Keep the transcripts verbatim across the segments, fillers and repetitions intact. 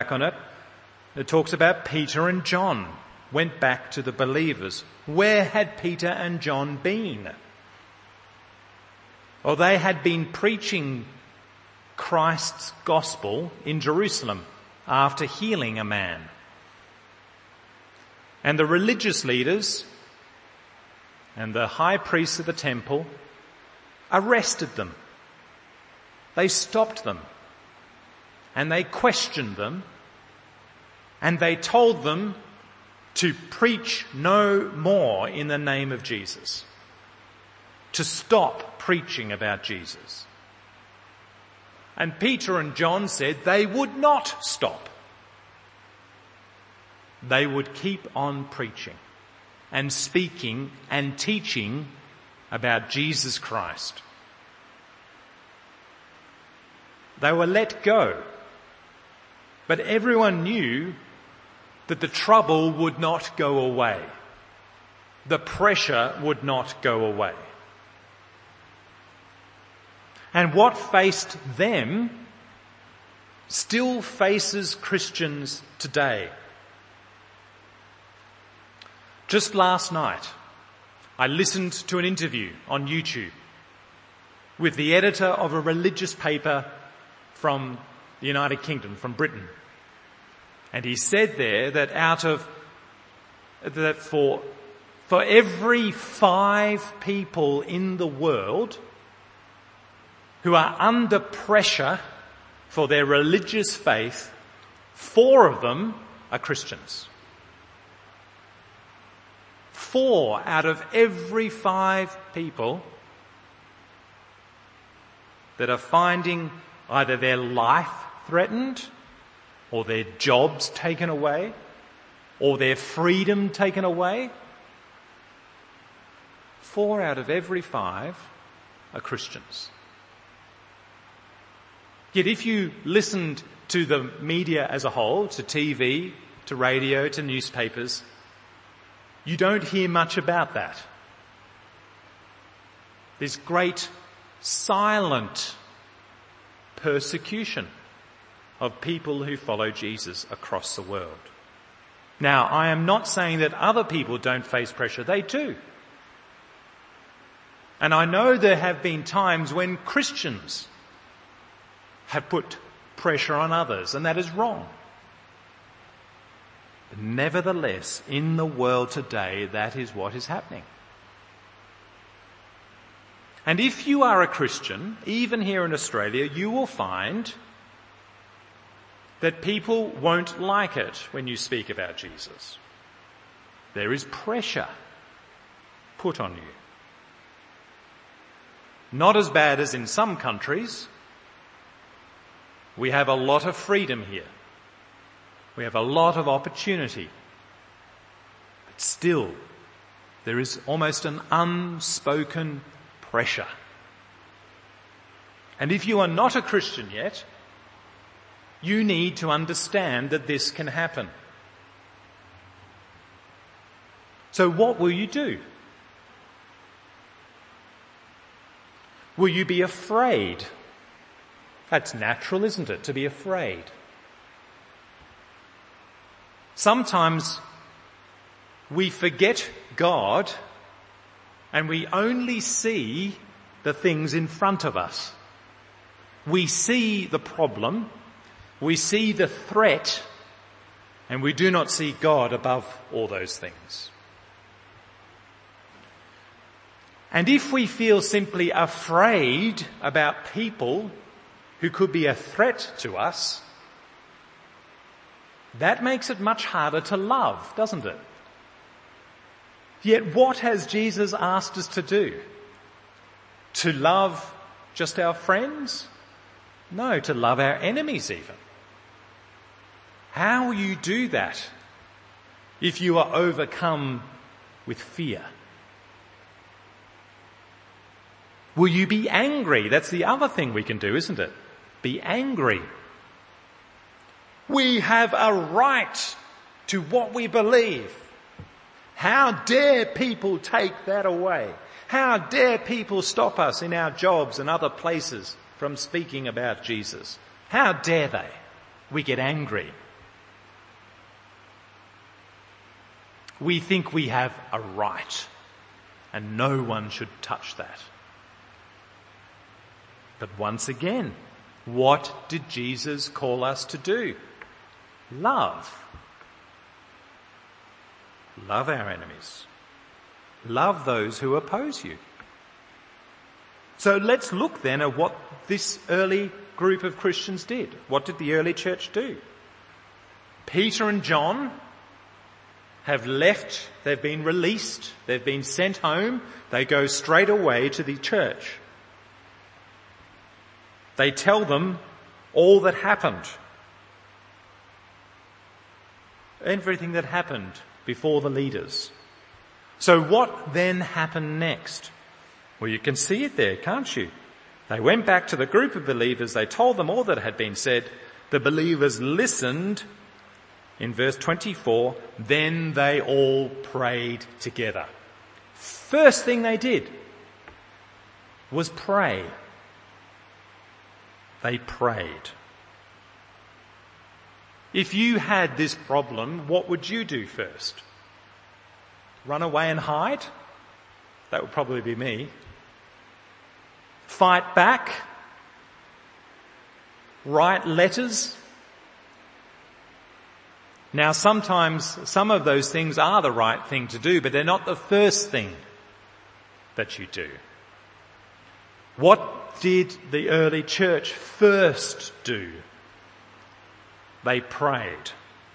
on it, it talks about Peter and John went back to the believers. Where had Peter and John been? Well, they had been preaching Christ's gospel in Jerusalem after healing a man. And the religious leaders and the high priests of the temple arrested them. They stopped them and they questioned them and they told them to preach no more in the name of Jesus, to stop preaching about Jesus. And Peter and John said they would not stop. They would keep on preaching and speaking and teaching about Jesus Christ. They were let go, but everyone knew that the trouble would not go away. The pressure would not go away. And what faced them still faces Christians today. Just last night, I listened to an interview on YouTube with the editor of a religious paper from the United Kingdom, from Britain. And he said there that out of, that for, for every five people in the world who are under pressure for their religious faith, four of them are Christians. Four out of every five people that are finding either their life threatened or their jobs taken away or their freedom taken away, four out of every five are Christians. Yet if you listened to the media as a whole, to T V, to radio, to newspapers, you don't hear much about that. There's great silent persecution of people who follow Jesus across the world. Now, I am not saying that other people don't face pressure. They do. And I know there have been times when Christians have put pressure on others, and that is wrong. But nevertheless, in the world today, that is what is happening. And if you are a Christian, even here in Australia, you will find that people won't like it when you speak about Jesus. There is pressure put on you. Not as bad as in some countries. We have a lot of freedom here. We have a lot of opportunity. But still, there is almost an unspoken pressure. And if you are not a Christian yet, you need to understand that this can happen. So what will you do? Will you be afraid? That's natural, isn't it, to be afraid? Sometimes we forget God and we only see the things in front of us. We see the problem, we see the threat, and we do not see God above all those things. And if we feel simply afraid about people who could be a threat to us, that makes it much harder to love, doesn't it? Yet what has Jesus asked us to do? To love just our friends? No, to love our enemies even. How will you do that if you are overcome with fear? Will you be angry? That's the other thing we can do, isn't it? Be angry. We have a right to what we believe. How dare people take that away? How dare people stop us in our jobs and other places from speaking about Jesus? How dare they? We get angry. We think we have a right, and no one should touch that. But once again, what did Jesus call us to do? Love. Love our enemies. Love those who oppose you. So let's look then at what this early group of Christians did. What did the early church do? Peter and John have left, they've been released, they've been sent home, they go straight away to the church. They tell them all that happened. Everything that happened before the leaders. So what then happened next? Well, you can see it there, can't you? They went back to the group of believers, they told them all that had been said. The believers listened. In verse twenty-four, then they all prayed together. First thing they did was pray. They prayed. If you had this problem, what would you do first? Run away and hide? That would probably be me. Fight back? Write letters? Now sometimes some of those things are the right thing to do, but they're not the first thing that you do. What did the early church first do? They prayed.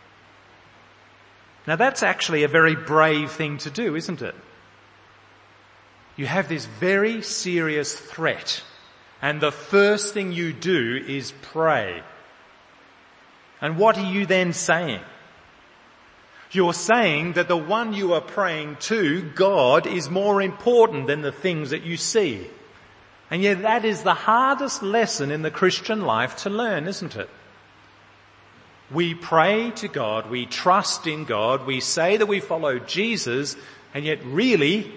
Now that's actually a very brave thing to do, isn't it? You have this very serious threat, and the first thing you do is pray. And what are you then saying? You're saying that the one you are praying to, God, is more important than the things that you see. And yet that is the hardest lesson in the Christian life to learn, isn't it? We pray to God, we trust in God, we say that we follow Jesus, and yet really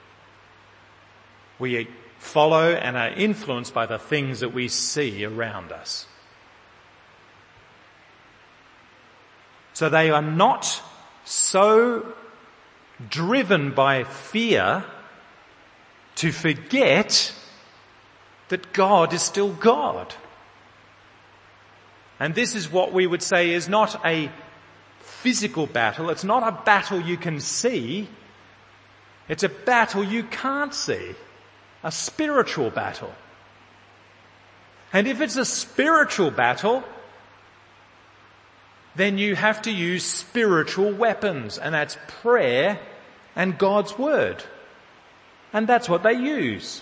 we follow and are influenced by the things that we see around us. So they are not so driven by fear to forget that God is still God. And this is what we would say is not a physical battle. It's not a battle you can see. It's a battle you can't see. A spiritual battle. And if it's a spiritual battle, then you have to use spiritual weapons, and that's prayer and God's word. And that's what they use.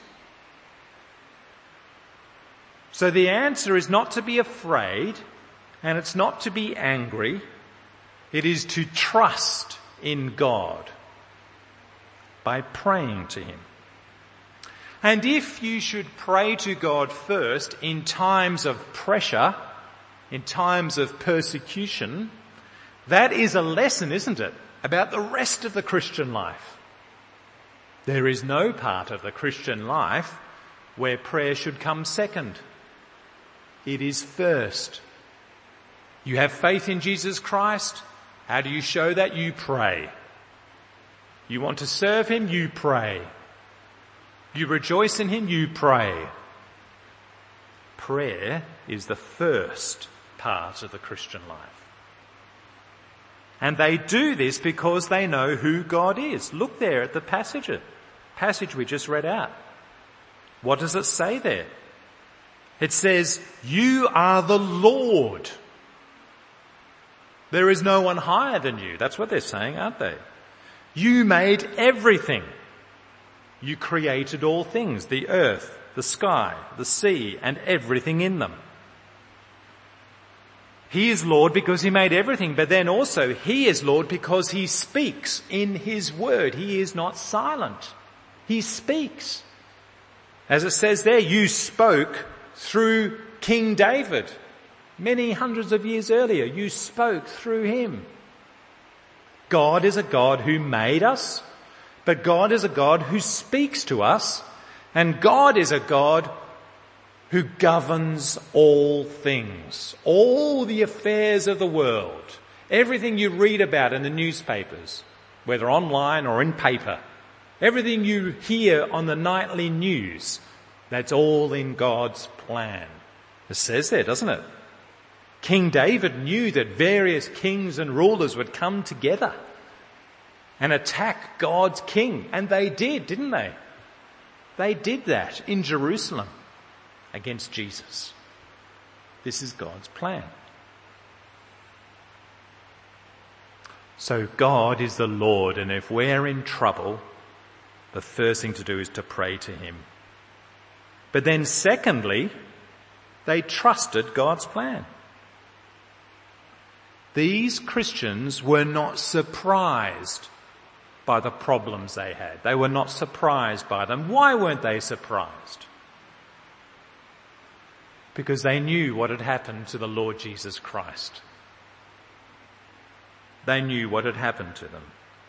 So the answer is not to be afraid, and it's not to be angry. It is to trust in God by praying to Him. And if you should pray to God first in times of pressure, in times of persecution, that is a lesson, isn't it, about the rest of the Christian life. There is no part of the Christian life where prayer should come second. It is first. You have faith in Jesus Christ. How do you show that? You pray. You want to serve Him? You pray. You rejoice in Him? You pray. Prayer is the first part of the Christian life. And they do this because they know who God is. Look there at the passage, passage we just read out. What does it say there? It says, you are the Lord. There is no one higher than you. That's what they're saying, aren't they? You made everything. You created all things, the earth, the sky, the sea, and everything in them. He is Lord because He made everything, but then also He is Lord because He speaks in His word. He is not silent. He speaks. As it says there, you spoke through King David. Many hundreds of years earlier, you spoke through him. God is a God who made us, but God is a God who speaks to us, and God is a God who governs all things, all the affairs of the world, everything you read about in the newspapers. whether online or in paper, everything you hear on the nightly news, that's all in God's plan. It says there, doesn't it? King David knew that various kings and rulers would come together and attack God's king. And they did, didn't they? They did that in Jerusalem against Jesus. This is God's plan. So God is the Lord, and if we're in trouble, the first thing to do is to pray to him. But then secondly, they trusted God's plan. These Christians were not surprised by the problems they had. They were not surprised by them. Why weren't they surprised? Because they knew what had happened to the Lord Jesus Christ. They knew what had happened to them.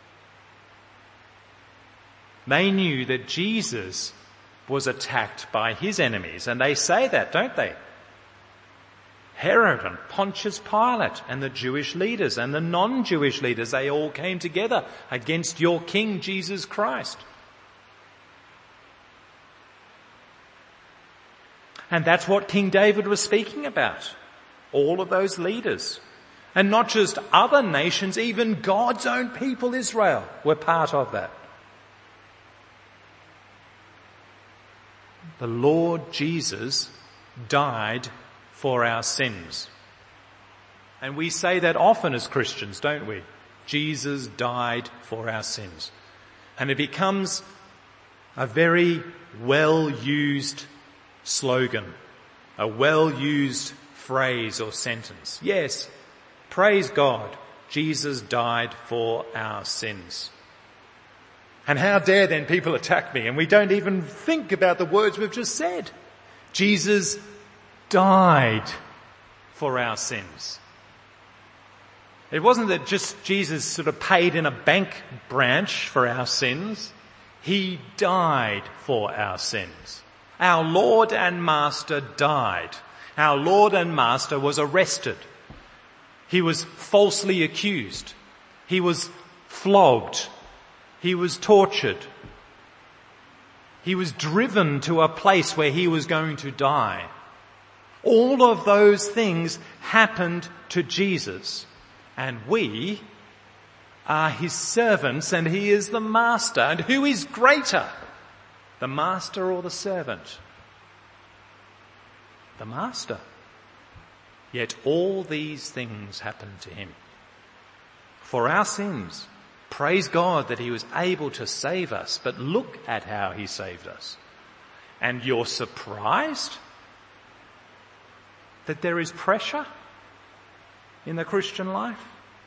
They knew that Jesus was attacked by his enemies, and they say that, don't they? Herod and Pontius Pilate and the Jewish leaders and the non-Jewish leaders, they all came together against your King Jesus Christ. And that's what King David was speaking about. All of those leaders. And not just other nations, even God's own people, Israel, were part of that. The Lord Jesus died for our sins. And we say that often as Christians, don't we? Jesus died for our sins. And it becomes a very well-used slogan, a well-used phrase or sentence. Yes, praise God, Jesus died for our sins. And how dare then people attack me and we don't even think about the words we've just said. Jesus died for our sins. It wasn't that just Jesus sort of paid in a bank branch for our sins. He died for our sins. Our Lord and Master died. Our Lord and Master was arrested. He was falsely accused. He was flogged. He was tortured. He was driven to a place where he was going to die. All of those things happened to Jesus, and we are his servants and he is the master. And who is greater, the master or the servant? The master. Yet all these things happened to him for our sins. Praise God that he was able to save us, but look at how he saved us. And you're surprised that there is pressure in the Christian life?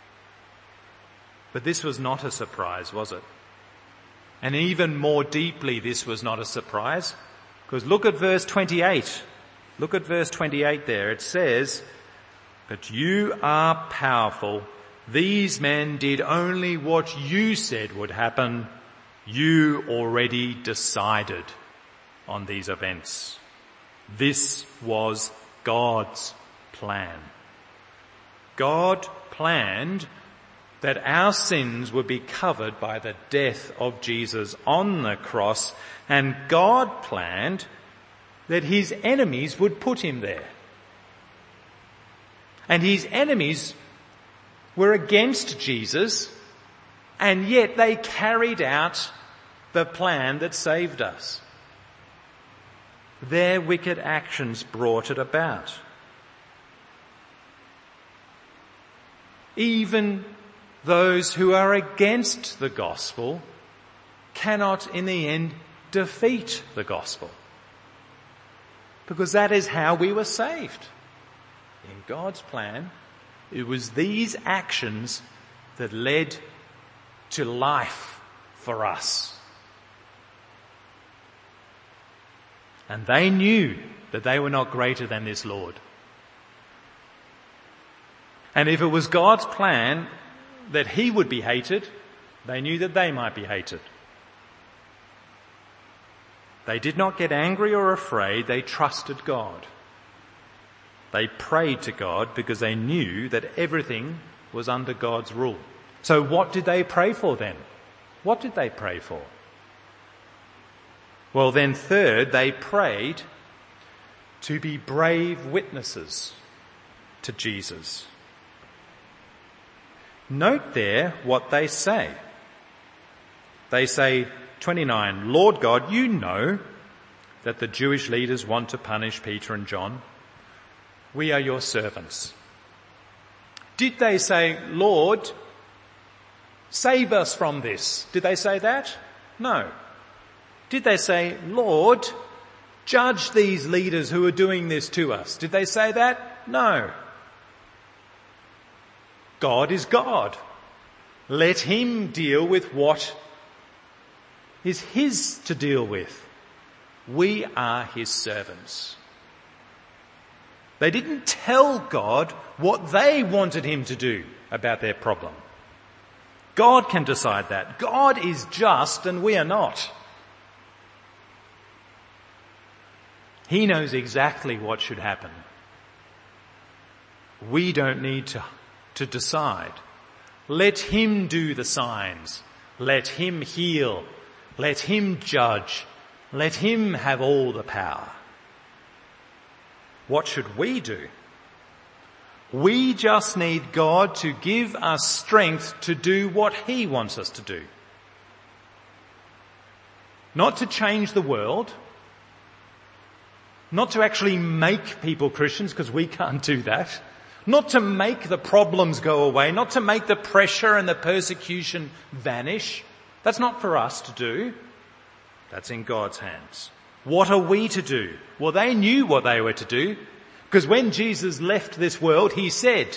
But this was not a surprise, was it? And even more deeply, this was not a surprise, because look at verse twenty-eight. Look at verse twenty-eight there. It says, "But you are powerful. These men did only what you said would happen. You already decided on these events." This was God's plan. God planned that our sins would be covered by the death of Jesus on the cross, and God planned that his enemies would put him there. And his enemies were against Jesus, and yet they carried out the plan that saved us. Their wicked actions brought it about. Even those who are against the gospel cannot in the end defeat the gospel, because that is how we were saved. In God's plan, it was these actions that led to life for us. And they knew that they were not greater than this Lord. And if it was God's plan that he would be hated, they knew that they might be hated. They did not get angry or afraid. They trusted God. They prayed to God because they knew that everything was under God's rule. So what did they pray for then? What did they pray for? Well then, third, they prayed to be brave witnesses to Jesus. Note there what they say. They say, twenty-nine, Lord God, you know that the Jewish leaders want to punish Peter and John. We are your servants. Did they say, Lord, save us from this? Did they say that? No. Did they say, Lord, judge these leaders who are doing this to us? Did they say that? No. God is God. Let him deal with what is his to deal with. We are his servants. They didn't tell God what they wanted him to do about their problem. God can decide that. God is just and we are not. He knows exactly what should happen. We don't need to, to decide. Let him do the signs. Let him heal. Let him judge. Let him have all the power. What should we do? We just need God to give us strength to do what he wants us to do. Not to change the world. Not to actually make people Christians, because we can't do that. Not to make the problems go away. Not to make the pressure and the persecution vanish. That's not for us to do. That's in God's hands. What are we to do? Well, they knew what they were to do, because when Jesus left this world, he said,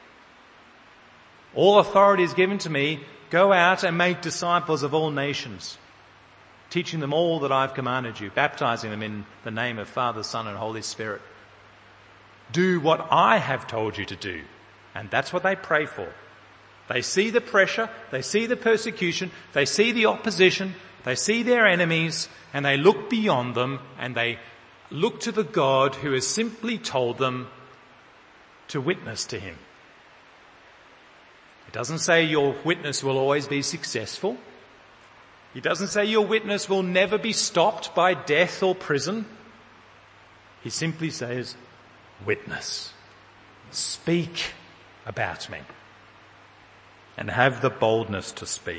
all authority is given to me. Go out and make disciples of all nations, teaching them all that I've commanded you, baptizing them in the name of Father, Son and Holy Spirit. Do what I have told you to do. And that's what they pray for. They see the pressure, they see the persecution, they see the opposition, they see their enemies, and they look beyond them and they look to the God who has simply told them to witness to him. It doesn't say your witness will always be successful. He doesn't say your witness will never be stopped by death or prison. He simply says, witness. Speak about me. And have the boldness to speak.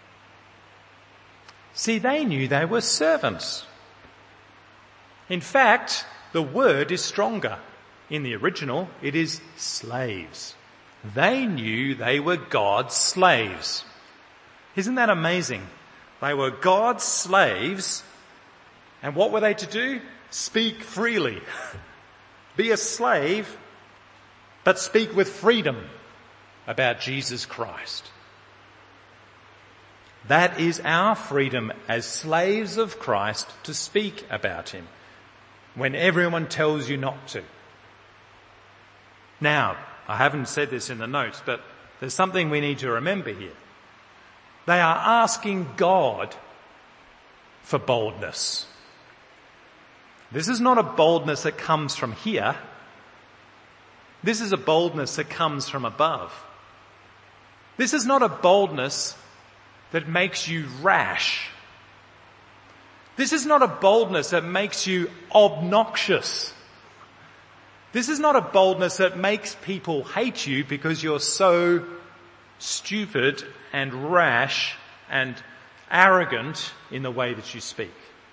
See, they knew they were servants. In fact, the word is stronger. In the original, it is slaves. They knew they were God's slaves. Isn't that amazing? They were God's slaves, and what were they to do? Speak freely. Be a slave, but speak with freedom about Jesus Christ. That is our freedom as slaves of Christ, to speak about him when everyone tells you not to. Now, I haven't said this in the notes, but there's something we need to remember here. They are asking God for boldness. This is not a boldness that comes from here. This is a boldness that comes from above. This is not a boldness that makes you rash. This is not a boldness that makes you obnoxious. This is not a boldness that makes people hate you because you're so stupid and rash and arrogant in the way that you speak.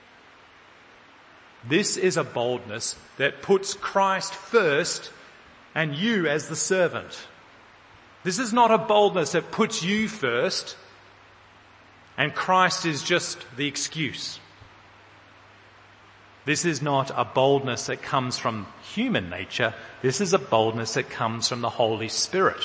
This is a boldness that puts Christ first and you as the servant. This is not a boldness that puts you first and Christ is just the excuse. This is not a boldness that comes from human nature. This is a boldness that comes from the Holy Spirit.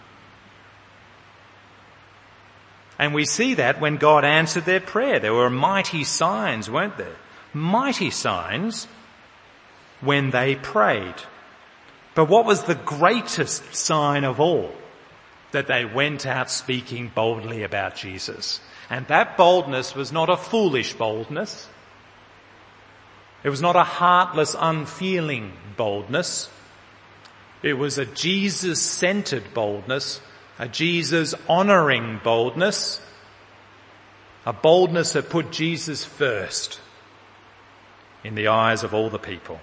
And we see that when God answered their prayer. There were mighty signs, weren't there? Mighty signs when they prayed. But what was the greatest sign of all? That they went out speaking boldly about Jesus. And that boldness was not a foolish boldness. It was not a heartless, unfeeling boldness. It was a Jesus-centered boldness, a Jesus-honouring boldness, a boldness that put Jesus first in the eyes of all the people.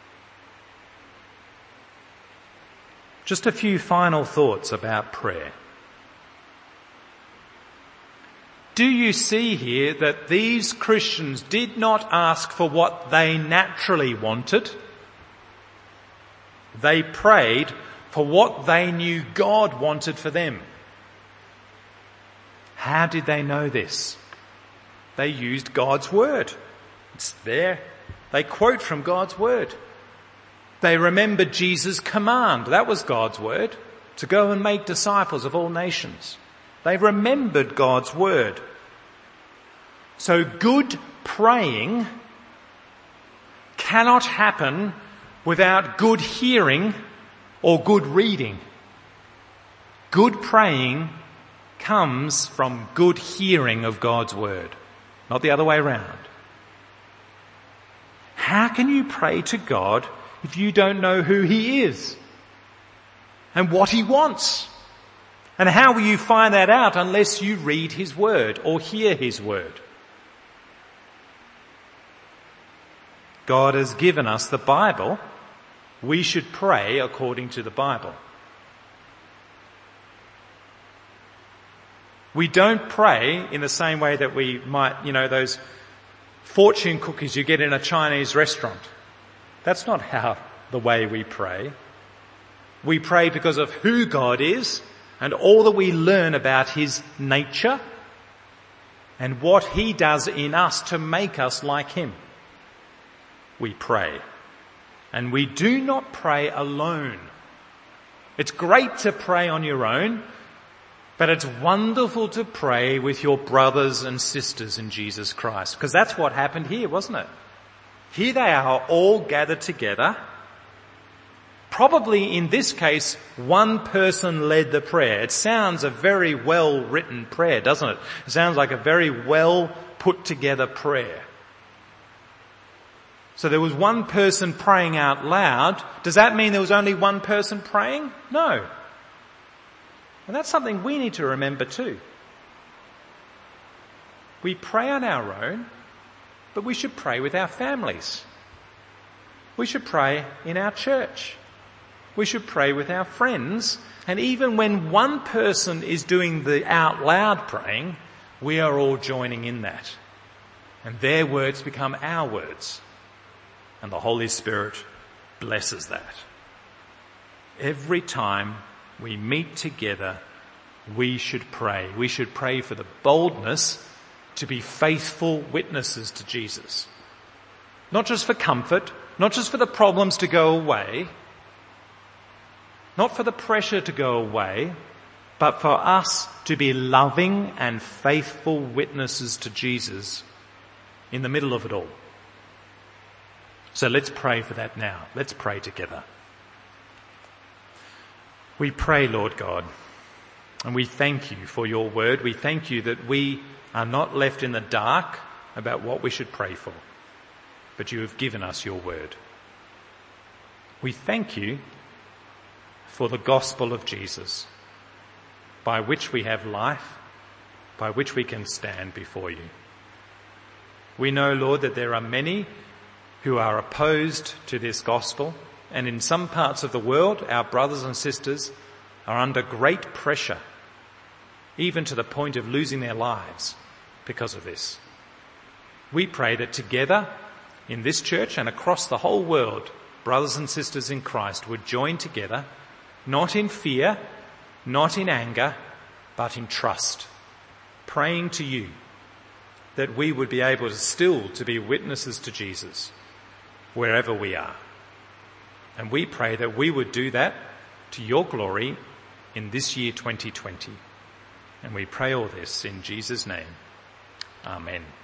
Just a few final thoughts about prayer. Do you see here that these Christians did not ask for what they naturally wanted? They prayed for what they knew God wanted for them. How did they know this? They used God's word. It's there. They quote from God's word. They remembered Jesus' command. That was God's word, to go and make disciples of all nations. They remembered God's word. So good praying cannot happen without good hearing or good reading. Good praying comes from good hearing of God's word, not the other way around. How can you pray to God if you don't know who he is and what he wants? And how will you find that out unless you read his word or hear his word? God has given us the Bible. We should pray according to the Bible. We don't pray in the same way that we might, you know, those fortune cookies you get in a Chinese restaurant. That's not how the way we pray. We pray because of who God is and all that we learn about his nature and what he does in us to make us like him. We pray. And we do not pray alone. It's great to pray on your own, but it's wonderful to pray with your brothers and sisters in Jesus Christ, because that's what happened here, wasn't it? Here they are all gathered together. Probably in this case, one person led the prayer. It sounds a very well written prayer, doesn't it? It sounds like a very well put together prayer. So there was one person praying out loud. Does that mean there was only one person praying? No. And that's something we need to remember too. We pray on our own, but we should pray with our families. We should pray in our church. We should pray with our friends. And even when one person is doing the out loud praying, we are all joining in that. And their words become our words. And the Holy Spirit blesses that. Every time we meet together, we should pray. We should pray for the boldness to be faithful witnesses to Jesus. Not just for comfort, not just for the problems to go away, not for the pressure to go away, but for us to be loving and faithful witnesses to Jesus in the middle of it all. So let's pray for that now. Let's pray together. We pray, Lord God, and we thank you for your word. We thank you that we are not left in the dark about what we should pray for, but you have given us your word. We thank you for the gospel of Jesus, by which we have life, by which we can stand before you. We know, Lord, that there are many who are opposed to this gospel, and in some parts of the world, our brothers and sisters are under great pressure, even to the point of losing their lives because of this. We pray that together in this church and across the whole world, brothers and sisters in Christ would join together, not in fear, not in anger, but in trust, praying to you that we would be able to still to be witnesses to Jesus wherever we are. And we pray that we would do that to your glory in this year twenty twenty. And we pray all this in Jesus' name. Amen.